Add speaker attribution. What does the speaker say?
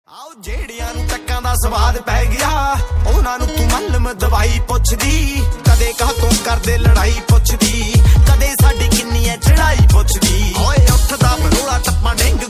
Speaker 1: ਆਓ ਜਿਹੜਿਆਂ ਨੂੰ ਟੱਕਾਂ ਦਾ ਸਵਾਦ ਪੈ ਗਿਆ ਉਹਨਾਂ ਨੂੰ ਤੂੰ ਮੱਲਮ ਦਵਾਈ ਪੁੱਛਦੀ ਕਦੇ ਕਾਹਤੋਂ ਕਰਦੇ ਲੜਾਈ ਪੁੱਛਦੀ ਕਦੇ ਸਾਡੀ ਕਿੰਨੀ ਐ ਚੜਾਈ ਪੁੱਛਦੀ ਓਏ ਉੱਠਦਾ ਬਰੋਲਾ ਟੱਪਾ ਡਿੰਗ